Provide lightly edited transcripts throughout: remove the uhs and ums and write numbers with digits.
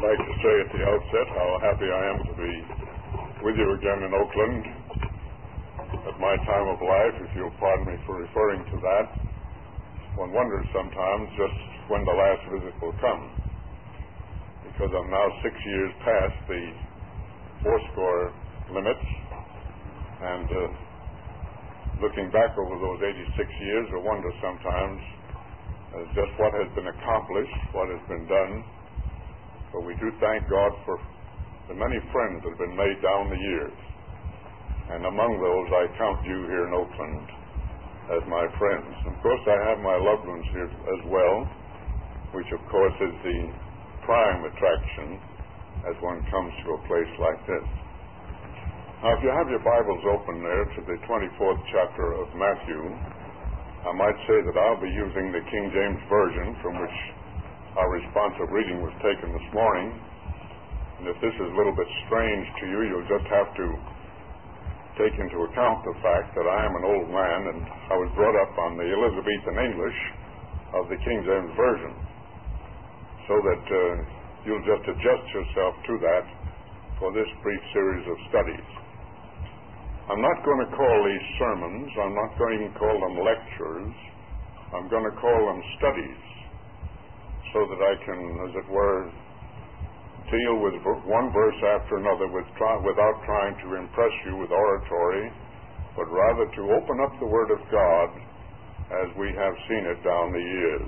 I'd like to say at the outset how happy I am to be with you again in Oakland at my time of life, if you'll pardon me for referring to that. One wonders sometimes just when the last visit will come, because I'm now 6 years past the fourscore limits, and looking back over those 86 years, I wonder sometimes just what has been accomplished, what has been done. But we do thank God for the many friends that have been made down the years. And among those, I count you here in Oakland as my friends. Of course, I have my loved ones here as well, which of course is the prime attraction as one comes to a place like this. Now, if you have your Bibles open there to the 24th chapter of Matthew, I might say that I'll be using the King James Version from which our responsive reading was taken this morning. And if this is a little bit strange to you, you'll just have to take into account the fact that I am an old man and I was brought up on the Elizabethan English of the King James Version, so that you'll just adjust yourself to that for this brief series of studies. I'm not going to call these sermons, I'm not going to even call them lectures, I'm going to call them studies, so that I can, as it were, deal with one verse after another without trying to impress you with oratory, but rather to open up the Word of God as we have seen it down the years.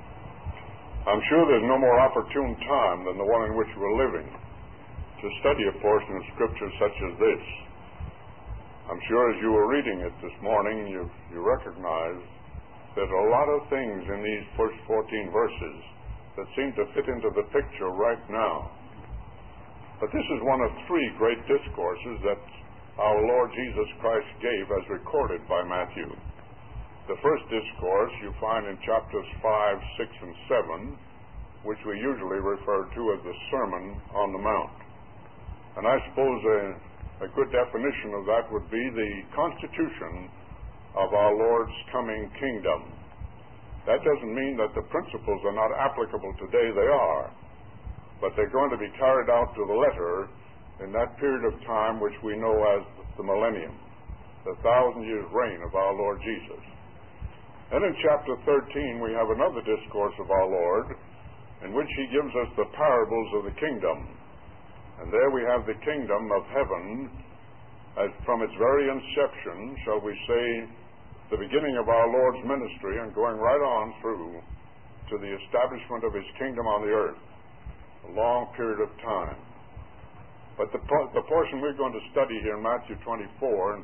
I'm sure there's no more opportune time than the one in which we're living to study a portion of Scripture such as this. I'm sure as you were reading it this morning, you recognize that a lot of things in these first 14 verses that seem to fit into the picture right now. But this is one of three great discourses that our Lord Jesus Christ gave as recorded by Matthew. The first discourse you find in chapters 5, 6, and 7, which we usually refer to as the Sermon on the Mount. And I suppose a good definition of that would be the constitution of our Lord's coming kingdom. That doesn't mean that the principles are not applicable today. They are. But they're going to be carried out to the letter in that period of time which we know as the millennium, the 1,000 years reign of our Lord Jesus. And in chapter 13 we have another discourse of our Lord in which he gives us the parables of the kingdom. And there we have the kingdom of heaven as from its very inception, shall we say, the beginning of our Lord's ministry and going right on through to the establishment of his kingdom on the earth. A long period of time. But the portion we're going to study here in Matthew 24 and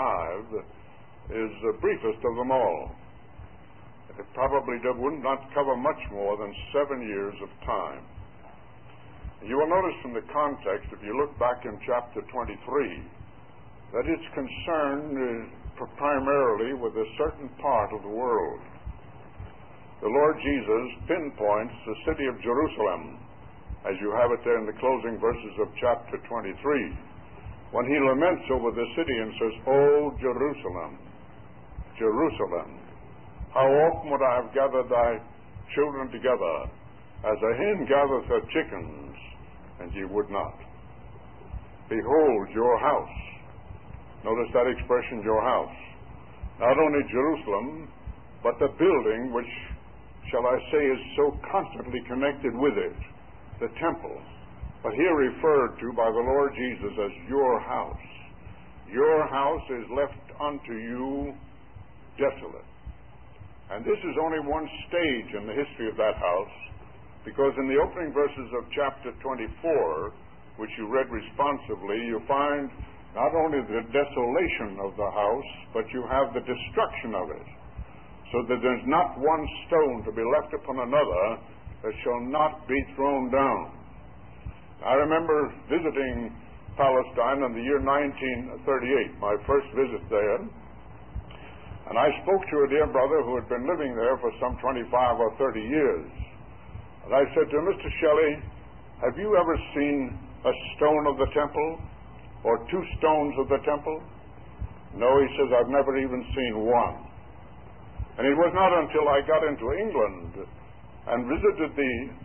25 is the briefest of them all. It probably would not cover much more than 7 years of time. You will notice from the context, if you look back in chapter 23, that it's concerned primarily with a certain part of the world. The Lord Jesus pinpoints the city of Jerusalem, as you have it there in the closing verses of chapter 23, when he laments over the city and says, "O Jerusalem, Jerusalem, how often would I have gathered thy children together, as a hen gathereth her chickens, and ye would not. Behold, your house." Notice that expression, your house. Not only Jerusalem, but the building which, shall I say, is so constantly connected with it, the temple, but here referred to by the Lord Jesus as your house. Your house is left unto you desolate. And this is only one stage in the history of that house, because in the opening verses of chapter 24, which you read responsively, you find not only the desolation of the house, but you have the destruction of it, so that there's not one stone to be left upon another that shall not be thrown down. I remember visiting Palestine in the year 1938, my first visit there, and I spoke to a dear brother who had been living there for some 25 or 30 years. And I said to him, "Mr. Shelley, have you ever seen a stone of the temple or two stones of the temple?" "No," he says, "I've never even seen one." And it was not until I got into England and visited the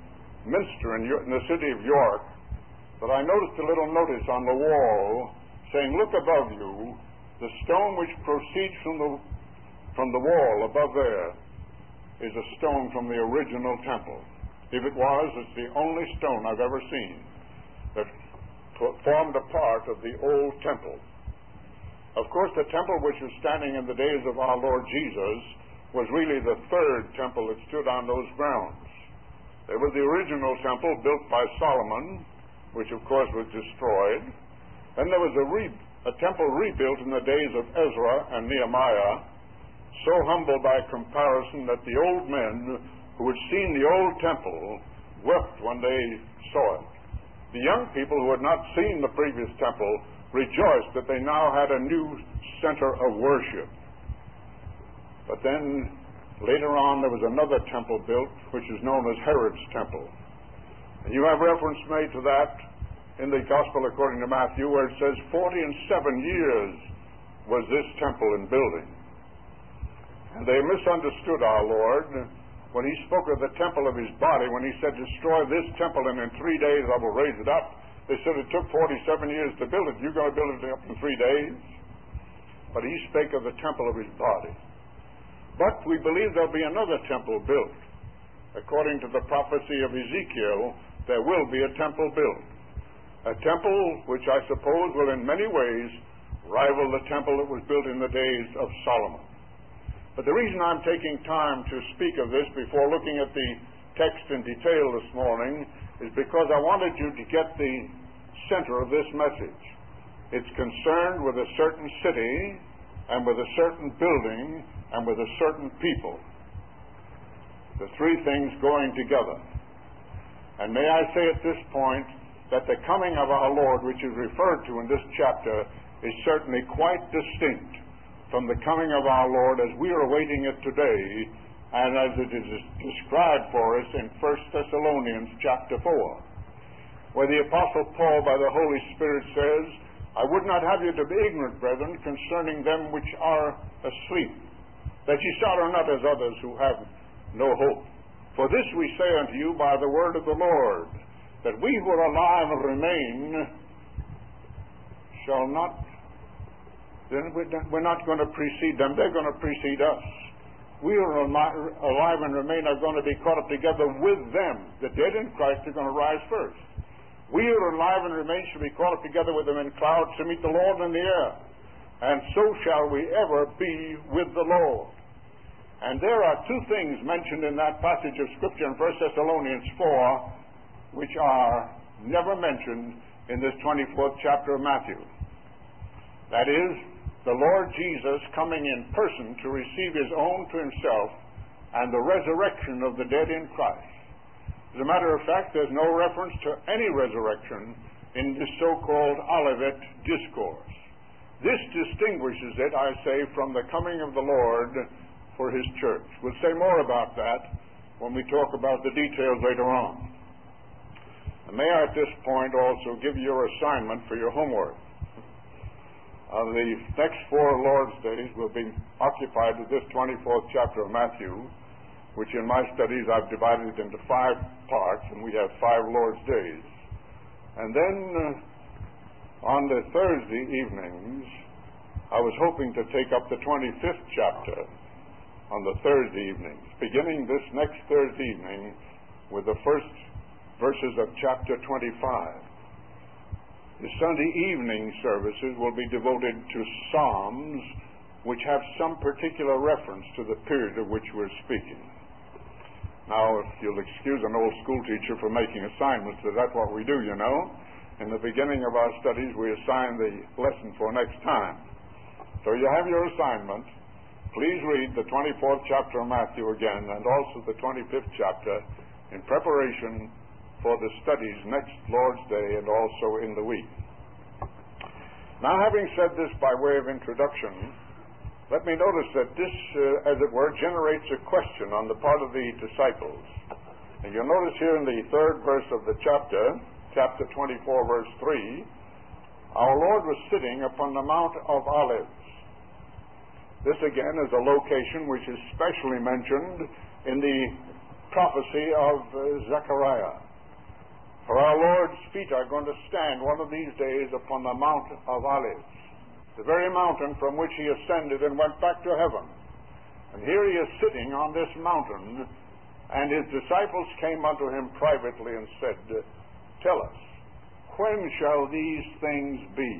minster in the city of York that I noticed a little notice on the wall saying, "Look above you, the stone which proceeds from the wall above there is a stone from the original temple." If it was, it's the only stone I've ever seen that formed a part of the old temple. Of course, the temple which was standing in the days of our Lord Jesus was really the third temple that stood on those grounds. There was the original temple built by Solomon, which of course was destroyed. Then there was a temple rebuilt in the days of Ezra and Nehemiah, so humble by comparison that the old men who had seen the old temple wept when they saw it. The young people who had not seen the previous temple rejoiced that they now had a new center of worship. But then later on there was another temple built, which is known as Herod's temple. And you have reference made to that in the Gospel according to Matthew, where it says 47 years was this temple in building. And they misunderstood our Lord when he spoke of the temple of his body, when he said, "Destroy this temple and in 3 days I will raise it up." They said it took 47 years to build it. You're going to build it up in 3 days? But he spake of the temple of his body. But we believe there'll be another temple built. According to the prophecy of Ezekiel, there will be a temple built. A temple which I suppose will in many ways rival the temple that was built in the days of Solomon. But the reason I'm taking time to speak of this before looking at the text in detail this morning is because I wanted you to get the center of this message. It's concerned with a certain city and with a certain building and with a certain people. The three things going together. And may I say at this point that the coming of our Lord, which is referred to in this chapter, is certainly quite distinct from the coming of our Lord as we are awaiting it today and as it is described for us in 1 Thessalonians chapter 4, where the Apostle Paul by the Holy Spirit says, "I would not have you to be ignorant, brethren, concerning them which are asleep, that ye sorrow not as others who have no hope. For this we say unto you by the word of the Lord, that we who are alive and remain shall not," we're not going to precede them, they're going to precede us. We are alive and remain are going to be caught up together with them. The dead in Christ are going to rise first. We who are alive and remain shall be caught up together with them in clouds to meet the Lord in the air. And so shall we ever be with the Lord. And there are two things mentioned in that passage of Scripture in 1 Thessalonians 4 which are never mentioned in this 24th chapter of Matthew. That is, the Lord Jesus coming in person to receive his own to himself and the resurrection of the dead in Christ. As a matter of fact, there's no reference to any resurrection in this so-called Olivet Discourse. This distinguishes it, I say, from the coming of the Lord for his church. We'll say more about that when we talk about the details later on. And may I at this point also give you your assignment for your homework. The next 4 Lord's Days will be occupied with this 24th chapter of Matthew, which in my studies I've divided into 5 parts, and we have 5 Lord's Days. And then on the Thursday evenings, I was hoping to take up the 25th chapter on the Thursday evenings, beginning this next Thursday evening with the first verses of chapter 25. The Sunday evening services will be devoted to Psalms which have some particular reference to the period of which we're speaking. Now, if you'll excuse an old school teacher for making assignments, that's what we do, you know. In the beginning of our studies, we assign the lesson for next time. So you have your assignment. Please read the 24th chapter of Matthew again, and also the 25th chapter in preparation for the studies next Lord's Day and also in the week. Now, having said this by way of introduction, let me notice that this, as it were, generates a question on the part of the disciples. And you'll notice here in the 3rd verse of the chapter 24, verse 3, our Lord was sitting upon the Mount of Olives. This, again, is a location which is specially mentioned in the prophecy of Zechariah. For our Lord's feet are going to stand one of these days upon the Mount of Olives, the very mountain from which he ascended and went back to heaven. And here he is sitting on this mountain, and his disciples came unto him privately and said, Tell us, when shall these things be?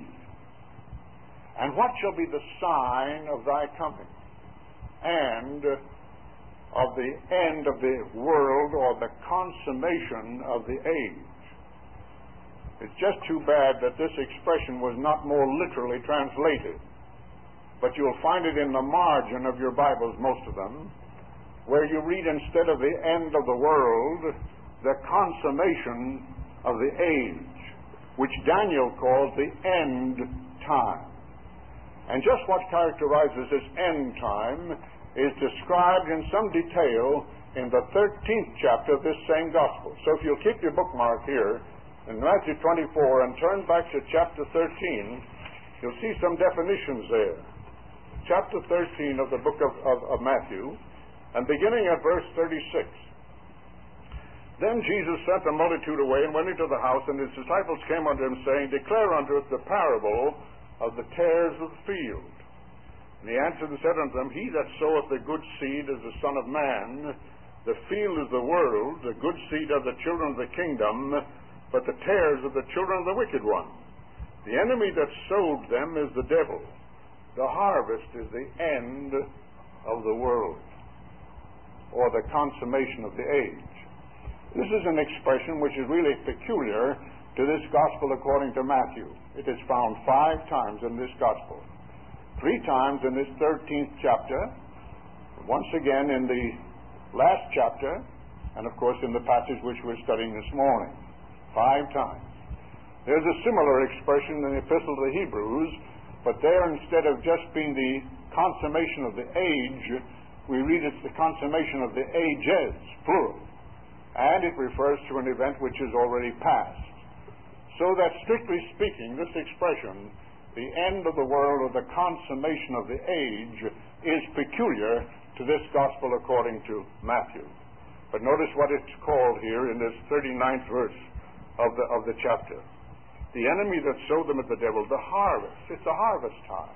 And what shall be the sign of thy coming, and of the end of the world, or the consummation of the age? It's just too bad that this expression was not more literally translated. But you'll find it in the margin of your Bibles, most of them, where you read, instead of the end of the world, the consummation of the age, which Daniel calls the end time. And just what characterizes this end time is described in some detail in the 13th chapter of this same gospel. So if you'll keep your bookmark here in Matthew 24 and turn back to chapter 13, you'll see some definitions there. Chapter 13 of the book of Matthew, and beginning at verse 36. Then Jesus sent the multitude away and went into the house, and his disciples came unto him, saying, Declare unto us the parable of the tares of the field. And he answered and said unto them, He that soweth the good seed is the Son of Man. The field is the world. The good seed are the children of the kingdom, but the tares are the children of the wicked one. The enemy that sowed them is the devil. The harvest is the end of the world, or the consummation of the age. This is an expression which is really peculiar to this gospel according to Matthew. It is found 5 times in this gospel. 3 times in this 13th chapter, once again in the last chapter, and of course in the passage which we're studying this morning. 5 times. There's a similar expression in the Epistle to the Hebrews, but there, instead of just being the consummation of the age, we read it's the consummation of the ages, plural. And it refers to an event which is already past. So that, strictly speaking, this expression, the end of the world or the consummation of the age, is peculiar to this gospel according to Matthew. But notice what it's called here in this 39th verse of the chapter. The enemy that sowed them is the devil, the harvest. It's a harvest time.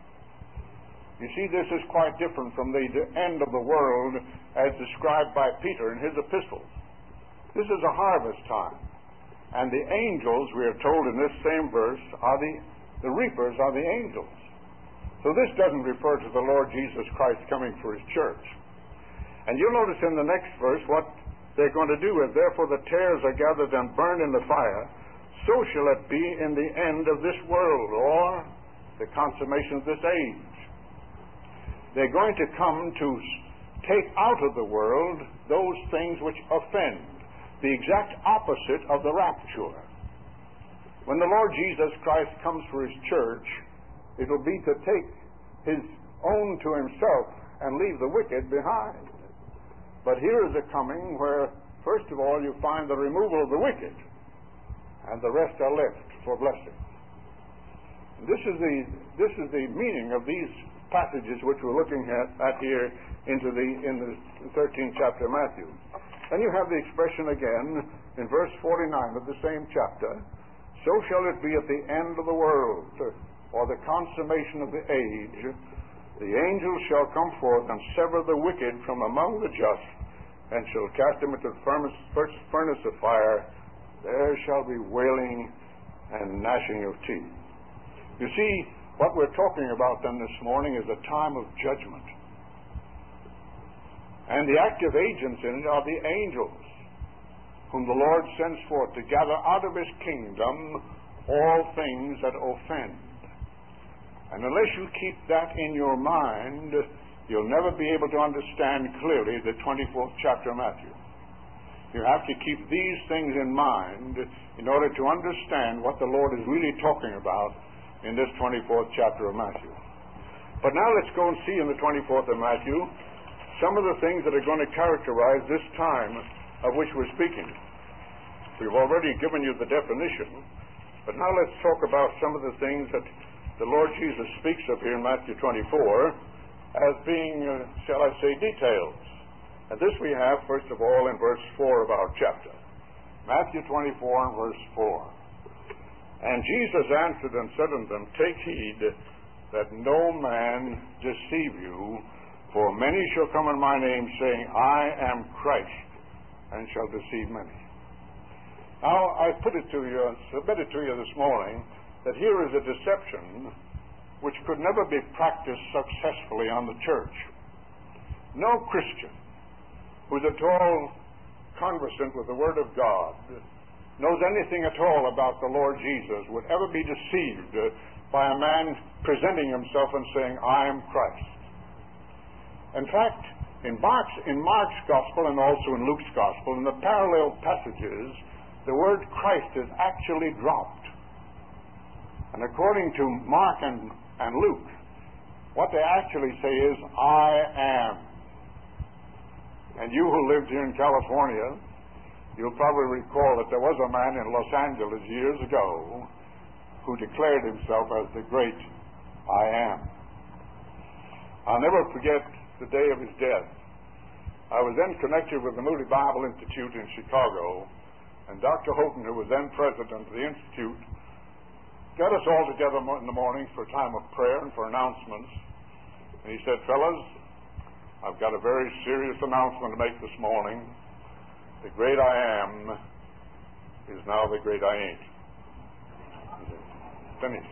You see, this is quite different from the end of the world as described by Peter in his epistles. This is a harvest time. And the angels, we are told in this same verse, are the reapers are the angels. So this doesn't refer to the Lord Jesus Christ coming for his church. And you'll notice in the next verse what they're going to do is, therefore the tares are gathered and burned in the fire, so shall it be in the end of this world, or the consummation of this age. They're going to come to take out of the world those things which offend, the exact opposite of the rapture. When the Lord Jesus Christ comes for his church, it will be to take his own to himself and leave the wicked behind. But here is a coming where, first of all, you find the removal of the wicked, and the rest are left for blessing. This is the meaning of these passages which we're looking at here in the 13th chapter of Matthew. Then you have the expression again in verse 49 of the same chapter, so shall it be at the end of the world, or the consummation of the age, the angels shall come forth and sever the wicked from among the just, and shall cast them into the furnace of fire. There shall be wailing and gnashing of teeth. You see, what we're talking about then this morning is a time of judgment. And the active agents in it are the angels, whom the Lord sends forth to gather out of his kingdom all things that offend. And unless you keep that in your mind, you'll never be able to understand clearly the 24th chapter of Matthew. You have to keep these things in mind in order to understand what the Lord is really talking about in this 24th chapter of Matthew. But now let's go and see in the 24th of Matthew some of the things that are going to characterize this time of which we're speaking. We've already given you the definition, but now let's talk about some of the things that the Lord Jesus speaks of here in Matthew 24 as being, shall I say, details. And this we have, first of all, in verse 4 of our chapter. Matthew 24 and verse 4. And Jesus answered and said unto them, Take heed that no man deceive you, for many shall come in my name, saying, I am Christ, and shall deceive many. Now, I put it to you and submit it to you this morning that here is a deception which could never be practiced successfully on the church. No Christian who's at all conversant with the Word of God, knows anything at all about the Lord Jesus, would ever be deceived by a man presenting himself and saying, I am Christ. In fact, in Mark's Gospel and also in Luke's Gospel, in the parallel passages, the word Christ is actually dropped. And according to Mark and Luke, what they actually say is, I am. And you who lived here in California, you'll probably recall that there was a man in Los Angeles years ago who declared himself as the great I am. I'll never forget the day of his death. I was then connected with the Moody Bible Institute in Chicago, and Dr. Houghton, who was then president of the Institute, got us all together in the mornings for a time of prayer and for announcements. And he said, fellas, I've got a very serious announcement to make this morning. The great I am is now the great I ain't. Finished.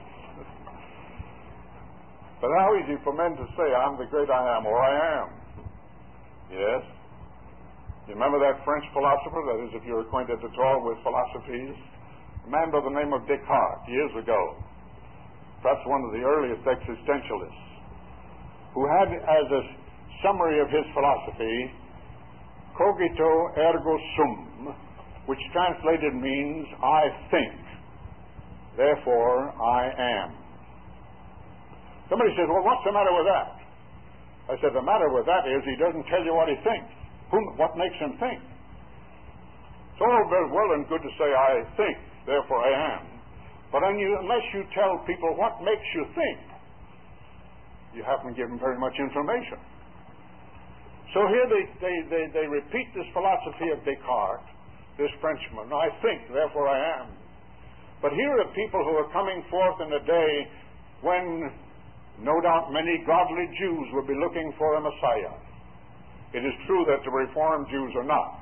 But how easy for men to say, I'm the great I am, or I am. Yes. You remember that French philosopher, that is, if you're acquainted at all with philosophies? A man by the name of Descartes, years ago, perhaps one of the earliest existentialists, who had as a summary of his philosophy, cogito ergo sum, which translated means, I think, therefore I am. Somebody says, well, what's the matter with that? I said, the matter with that is he doesn't tell you what he thinks. What makes him think? It's all very well and good to say, I think, therefore I am. But unless you tell people what makes you think, you haven't given very much information. So here they repeat this philosophy of Descartes, this Frenchman, I think, therefore I am. But here are people who are coming forth in a day when no doubt many godly Jews will be looking for a Messiah. It is true that the Reformed Jews are not.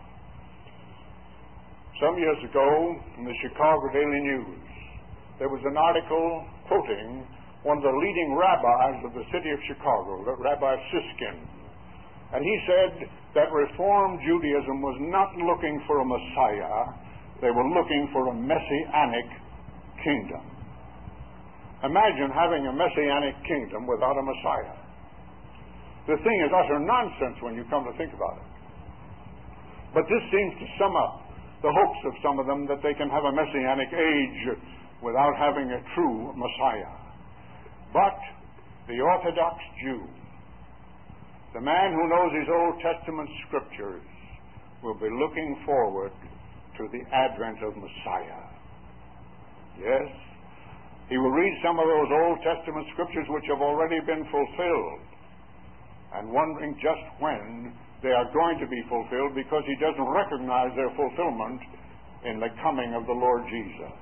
Some years ago, in the Chicago Daily News, there was an article quoting one of the leading rabbis of the city of Chicago, Rabbi Siskin. And he said that Reformed Judaism was not looking for a Messiah. They were looking for a messianic kingdom. Imagine having a messianic kingdom without a Messiah. The thing is utter nonsense when you come to think about it. But this seems to sum up the hopes of some of them that they can have a messianic age without having a true Messiah. But the Orthodox Jew, the man who knows his Old Testament scriptures, will be looking forward to the advent of Messiah. Yes, he will read some of those Old Testament scriptures which have already been fulfilled, and wondering just when they are going to be fulfilled, because he doesn't recognize their fulfillment in the coming of the Lord Jesus.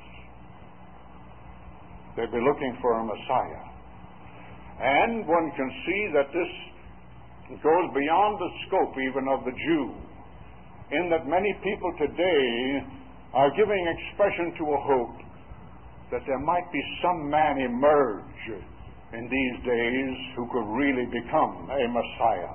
They'll be looking for a Messiah. And one can see that this goes beyond the scope even of the Jew, in that many people today are giving expression to a hope that there might be some man emerge in these days who could really become a Messiah.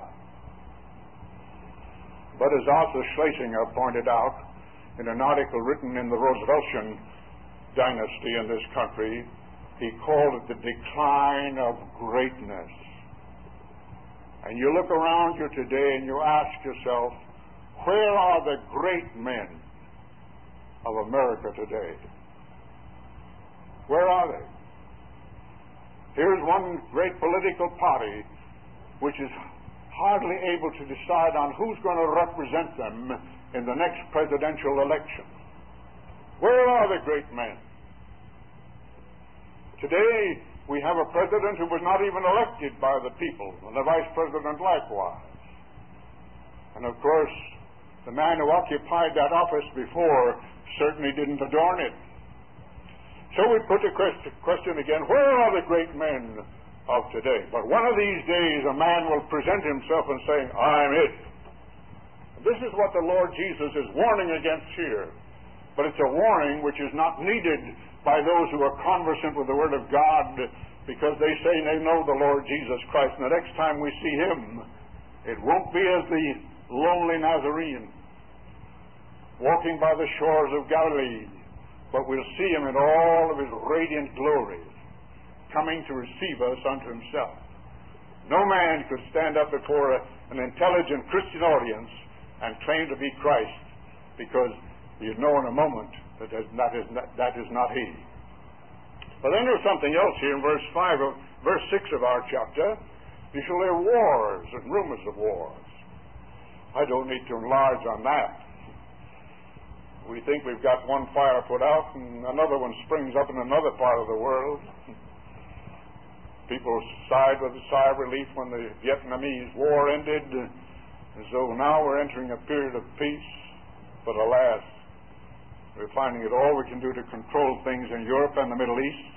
But as Arthur Schlesinger pointed out in an article written in the Rooseveltian dynasty in this country, he called it the decline of greatness. And you look around you today and you ask yourself, where are the great men of America today? Where are they? Here's one great political party which is hardly able to decide on who's going to represent them in the next presidential election. Where are the great men? Today, we have a president who was not even elected by the people, and a vice president likewise. And of course, The man who occupied that office before certainly didn't adorn it. So we put the question again, where are the great men of today? But one of these days a man will present himself and say, I'm it. This is what the Lord Jesus is warning against here. But it's a warning which is not needed by those who are conversant with the Word of God, because they say they know the Lord Jesus Christ. And the next time we see Him, it won't be as the lonely Nazarene walking by the shores of Galilee, but we'll see Him in all of His radiant glory, coming to receive us unto Himself. No man could stand up before an intelligent Christian audience and claim to be Christ, because you'd know in a moment that is not He. But then there's something else here in verse 6 of our chapter. You shall hear wars and rumors of wars. I don't need to enlarge on that. We think we've got one fire put out and another one springs up in another part of the world. People sighed with a sigh of relief when the Vietnamese war ended, and so now we're entering a period of peace. But alas, we're finding it all we can do to control things in Europe and the Middle East.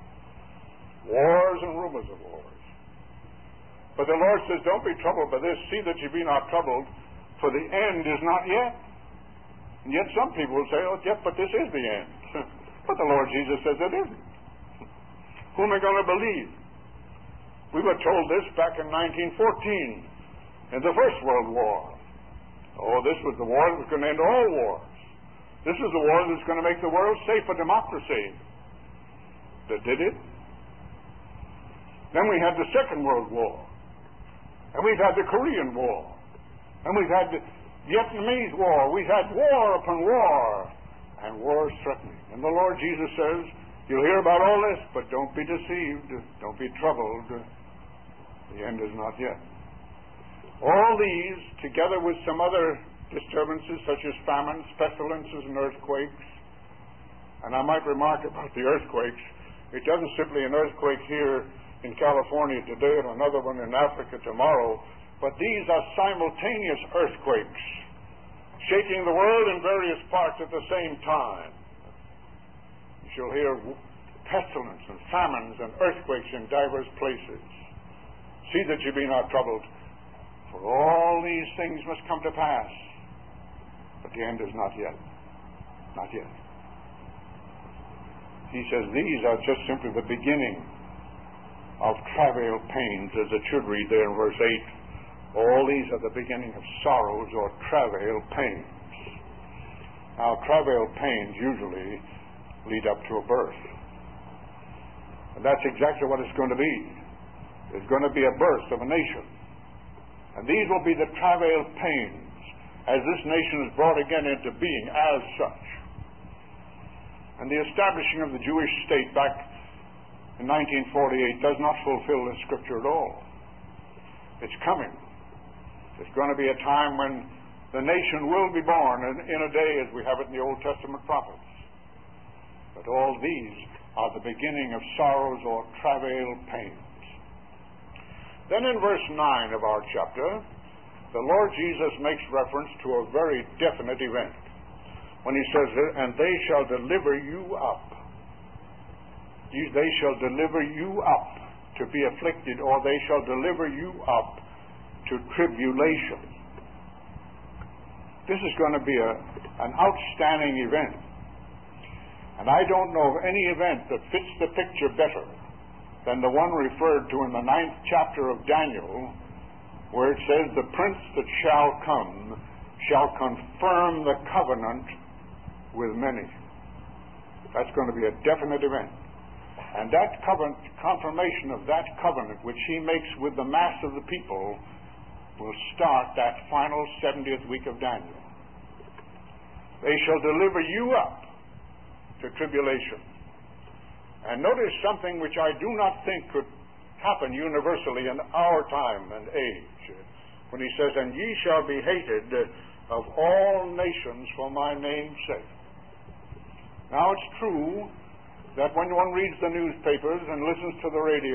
Wars and rumors of wars. But the Lord says, don't be troubled by this. See that you be not troubled, for the end is not yet. And yet some people will say, oh, yes, but this is the end. But the Lord Jesus says it isn't. Who am I going to believe? We were told this back in 1914 in the First World War. Oh, this was the war that was going to end all wars. This is the war that was going to make the world safe for democracy. That did it. Then we had the Second World War. And we've had the Korean War. And we've had the Vietnamese War. We've had war upon war. And war is threatening. And the Lord Jesus says, you'll hear about all this, but don't be deceived. Don't be troubled. The end is not yet. All these, together with some other disturbances such as famines, pestilences, and earthquakes. And I might remark about the earthquakes, it doesn't simply an earthquake here in California today and another one in Africa tomorrow, but these are simultaneous earthquakes, shaking the world in various parts at the same time. You shall hear pestilence and famines and earthquakes in divers places. See that you be not troubled, for all these things must come to pass. But the end is not yet. Not yet. He says these are just simply the beginning of travail pains, as it should read there in verse 8. All these are the beginning of sorrows or travail pains. Now, travail pains usually lead up to a birth. And that's exactly what it's going to be. It's going to be a birth of a nation. And these will be the travail pains as this nation is brought again into being as such. And the establishing of the Jewish state back in 1948 does not fulfill the Scripture at all. It's coming. There's going to be a time when the nation will be born in a day as we have it in the Old Testament prophets. But all these are the beginning of sorrows or travail pains. Then in verse 9 of our chapter, the Lord Jesus makes reference to a very definite event when He says, and they shall deliver you up. They shall deliver you up to be afflicted, or they shall deliver you up to tribulation. This is going to be an outstanding event. And I don't know of any event that fits the picture better than the one referred to in the 9th chapter of Daniel, where it says, the prince that shall come shall confirm the covenant with many. That's going to be a definite event. And that confirmation of that covenant which He makes with the mass of the people will start that final 70th week of Daniel. They shall deliver you up to tribulation. And notice something which I do not think could happen universally in our time and age, when He says, and ye shall be hated of all nations for my name's sake. Now it's true that when one reads the newspapers and listens to the radio,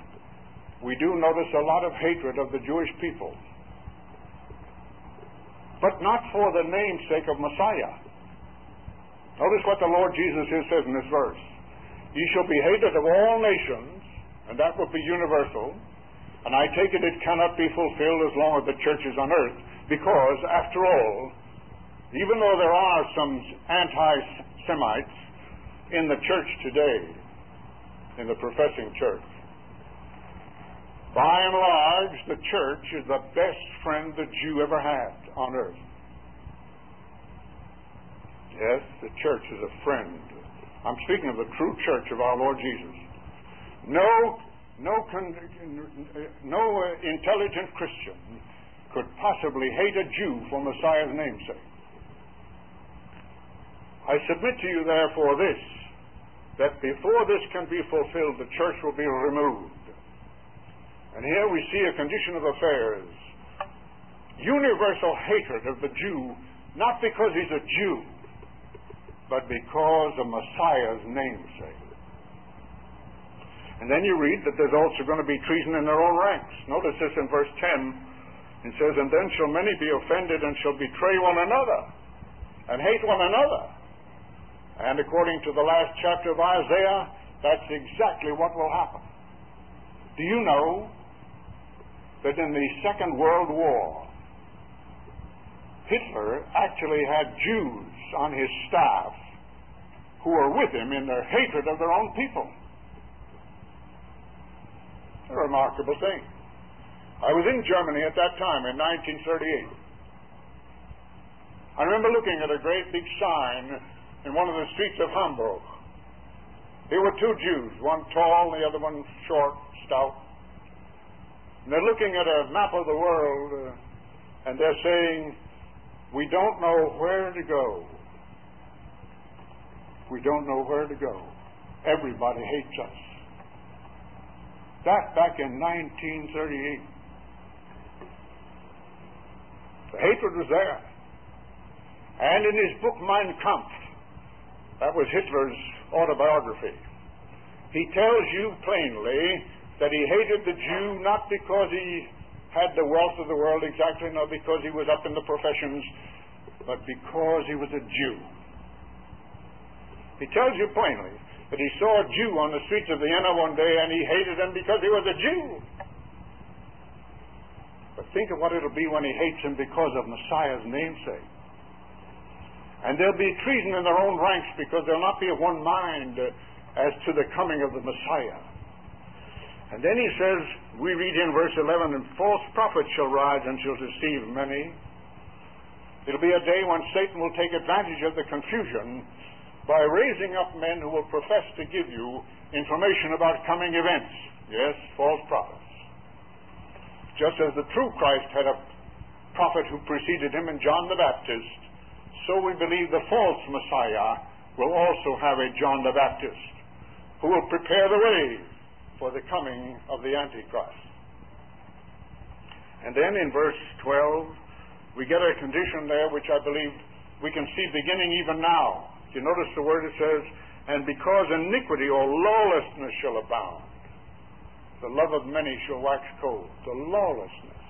we do notice a lot of hatred of the Jewish people. but not for the namesake of Messiah. Notice what the Lord Jesus says in this verse. Ye shall be hated of all nations, and that will be universal, and I take it cannot be fulfilled as long as the church is on earth, because, after all, even though there are some anti-Semites in the church today, in the professing church, by and large, the church is the best friend the Jew ever had on earth. Yes, the church is a friend. I'm speaking of the true church of our Lord Jesus. No intelligent Christian could possibly hate a Jew for Messiah's namesake. I submit to you, therefore, this, that before this can be fulfilled, the church will be removed. And here we see a condition of affairs. Universal hatred of the Jew, not because he's a Jew, but because of Messiah's namesake. And then you read that there's also going to be treason in their own ranks. Notice this in verse 10. It says, and then shall many be offended and shall betray one another and hate one another. And according to the last chapter of Isaiah, that's exactly what will happen. Do you know that in the Second World War, Hitler actually had Jews on his staff who were with him in their hatred of their own people? A remarkable thing. I was in Germany at that time in 1938. I remember looking at a great big sign in one of the streets of Hamburg. There were two Jews, one tall, the other one short, stout. And they're looking at a map of the world, and they're saying, we don't know where to go. We don't know where to go. Everybody hates us. That back in 1938. The hatred was there. And in his book, Mein Kampf, that was Hitler's autobiography, he tells you plainly that he hated the Jew not because he had the wealth of the world exactly, not because he was up in the professions, but because he was a Jew. He tells you plainly that he saw a Jew on the streets of Vienna one day and he hated him because he was a Jew. But think of what it'll be when he hates him because of Messiah's namesake. And there'll be treason in their own ranks because they'll not be of one mind as to the coming of the Messiah. And then he says, we read in verse 11, and false prophets shall rise and shall deceive many. It'll be a day when Satan will take advantage of the confusion by raising up men who will profess to give you information about coming events. Yes, false prophets. Just as the true Christ had a prophet who preceded him in John the Baptist, so we believe the false Messiah will also have a John the Baptist who will prepare the way for the coming of the Antichrist. And then in verse 12, we get a condition there which I believe we can see beginning even now. You notice the word it says, and because iniquity or lawlessness shall abound, the love of many shall wax cold. The lawlessness.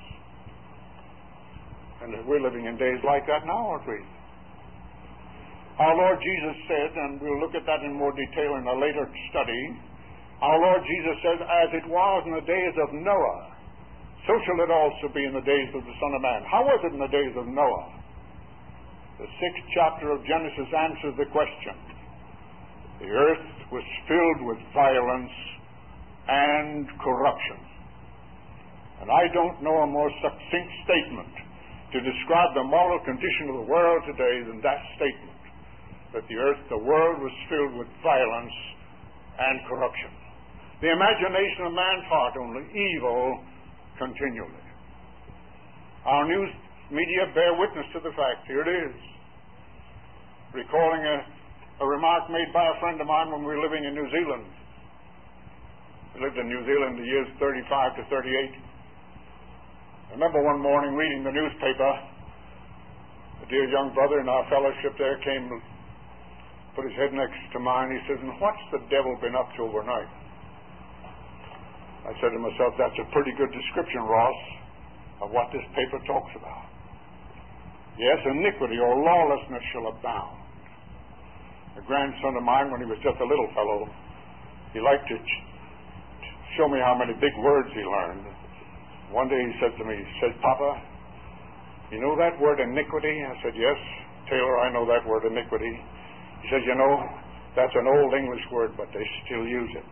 And we're living in days like that now, aren't we? Our Lord Jesus said, and we'll look at that in more detail in a later study, our Lord Jesus said, as it was in the days of Noah, so shall it also be in the days of the Son of Man. How was it in the days of Noah? The 6th chapter of Genesis answers the question. The earth was filled with violence and corruption. And I don't know a more succinct statement to describe the moral condition of the world today than that statement, that the world was filled with violence and corruption. The imagination of man's heart only, evil continually. Our news media bear witness to the fact. Here it is. Recalling a remark made by a friend of mine when we were living in New Zealand. We lived in New Zealand the years 35 to 38. I remember one morning reading the newspaper. A dear young brother in our fellowship there came, put his head next to mine. He says, and what's the devil been up to overnight? I said to myself, that's a pretty good description, Ross, of what this paper talks about. Yes, iniquity or lawlessness shall abound. A grandson of mine, when he was just a little fellow, he liked to show me how many big words he learned. One day he said to me, he said, "Papa, you know that word iniquity?" I said, "Yes, Taylor, I know that word iniquity." He said, "You know, that's an old English word, but they still use it."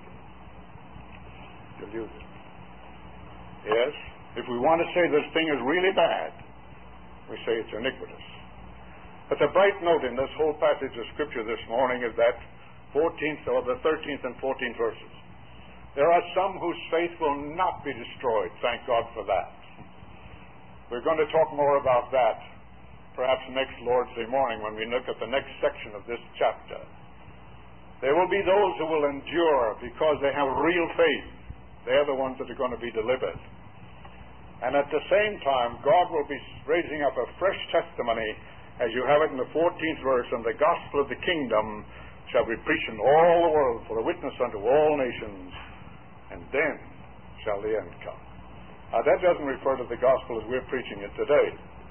Still use it. Yes, if we want to say this thing is really bad, we say it's iniquitous. But the bright note in this whole passage of Scripture this morning is that 14th or the 13th and 14th verses. There are some whose faith will not be destroyed. Thank God for that. We're going to talk more about that perhaps next Lord's Day morning when we look at the next section of this chapter. There will be those who will endure because they have real faith. They're the ones that are going to be delivered. And at the same time, God will be raising up a fresh testimony, as you have it in the 14th verse, "And the gospel of the kingdom shall be preached in all the world for a witness unto all nations, and then shall the end come." Now, that doesn't refer to the gospel as we're preaching it today.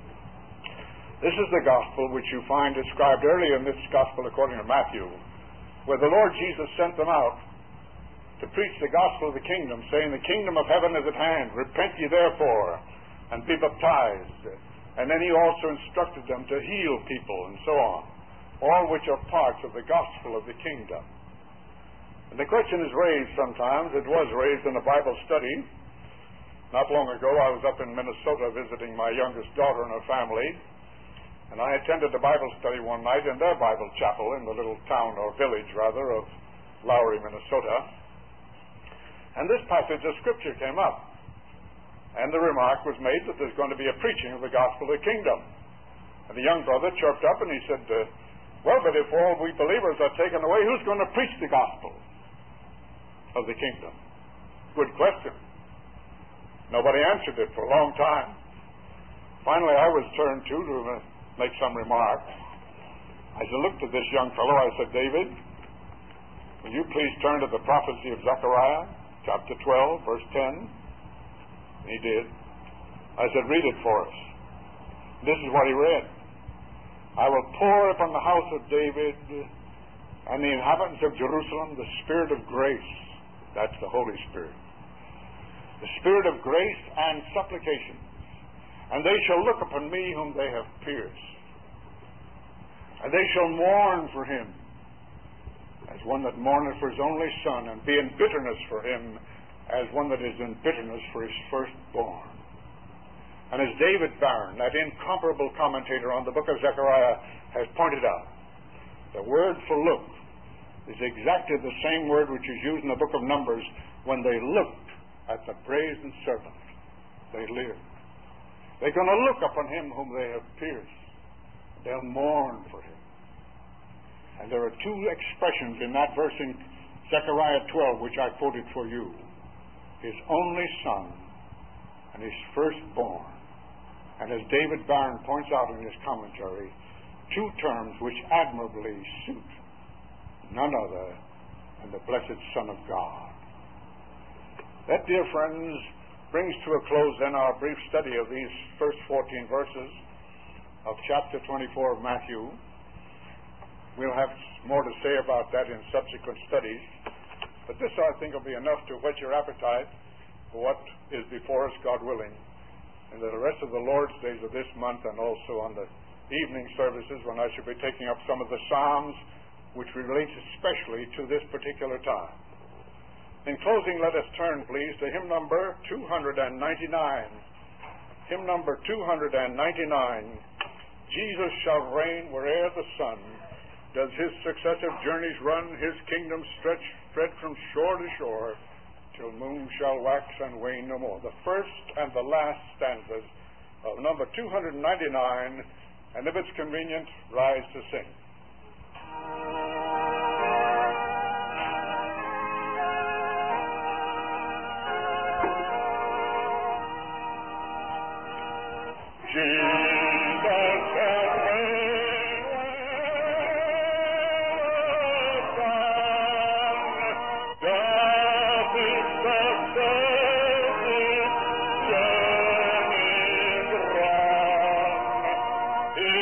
This is the gospel which you find described earlier in this gospel according to Matthew, where the Lord Jesus sent them out to preach the gospel of the kingdom, saying, "The kingdom of heaven is at hand. Repent ye therefore, and be baptized." And then he also instructed them to heal people and so on, all which are parts of the gospel of the kingdom. And the question is raised sometimes. It was raised in a Bible study. Not long ago, I was up in Minnesota visiting my youngest daughter and her family, and I attended a Bible study one night in their Bible chapel in the little town, or village rather, of Lowry, Minnesota. And this passage of Scripture came up. And the remark was made that there's going to be a preaching of the gospel of the kingdom. And the young brother chirped up and he said, "Well, but if all we believers are taken away, who's going to preach the gospel of the kingdom?" Good question. Nobody answered it for a long time. Finally, I was turned to make some remark. As I looked at this young fellow, I said, "David, will you please turn to the prophecy of Zechariah, chapter 12, verse 10. And he did. I said, "Read it for us." This is what he read. "I will pour upon the house of David and the inhabitants of Jerusalem the spirit of grace." That's the Holy Spirit. "The spirit of grace and supplication. And they shall look upon me whom they have pierced. And they shall mourn for him, as one that mourneth for his only son, and be in bitterness for him, as one that is in bitterness for his firstborn." And as David Barron, that incomparable commentator on the book of Zechariah, has pointed out, the word for look is exactly the same word which is used in the book of Numbers when they looked at the brazen serpent. They lived. They're going to look upon him whom they have pierced. They'll mourn for him. And there are two expressions in that verse in Zechariah 12 which I quoted for you. His only son and his firstborn. And as David Barron points out in his commentary, two terms which admirably suit none other than the blessed Son of God. That, dear friends, brings to a close then our brief study of these first 14 verses of chapter 24 of Matthew. We'll have more to say about that in subsequent studies. But this, I think, will be enough to whet your appetite for what is before us, God willing, in the rest of the Lord's days of this month, and also on the evening services when I shall be taking up some of the Psalms which relate especially to this particular time. In closing, let us turn, please, to hymn number 299. Hymn number 299. "Jesus shall reign where'er the sun does his successive journeys run, his kingdom spread from shore to shore, till moon shall wax and wane no more." The first and the last stanzas of number 299, and if it's convenient, rise to sing. He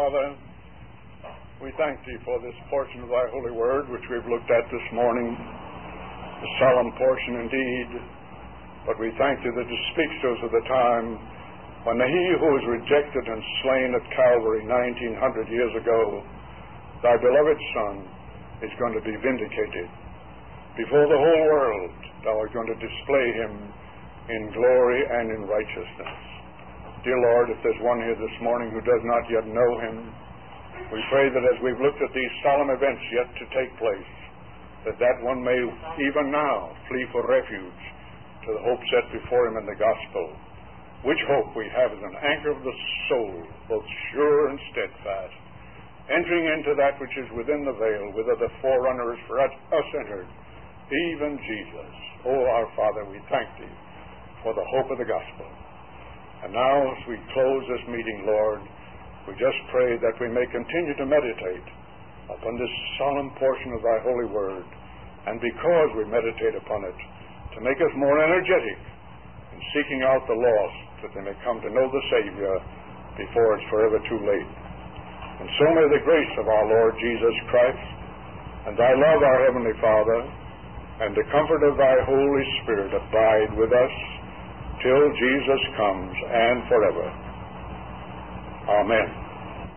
Father, we thank Thee for this portion of Thy holy word which we've looked at this morning, a solemn portion indeed, but we thank Thee that it speaks to us of the time when He who was rejected and slain at Calvary 1900 years ago, Thy beloved Son, is going to be vindicated. Before the whole world, Thou art going to display Him in glory and in righteousness. Dear Lord, if there's one here this morning who does not yet know Him, we pray that as we've looked at these solemn events yet to take place, that one may even now flee for refuge to the hope set before him in the gospel, which hope we have as an anchor of the soul, both sure and steadfast, entering into that which is within the veil, whither the forerunner is for us entered, even Jesus. Oh, our Father, we thank Thee for the hope of the gospel. And now, as we close this meeting, Lord, we just pray that we may continue to meditate upon this solemn portion of Thy holy word, and because we meditate upon it, to make us more energetic in seeking out the lost, that they may come to know the Savior before it's forever too late. And so may the grace of our Lord Jesus Christ, and Thy love, our Heavenly Father, and the comfort of Thy Holy Spirit abide with us till Jesus comes and forever. Amen.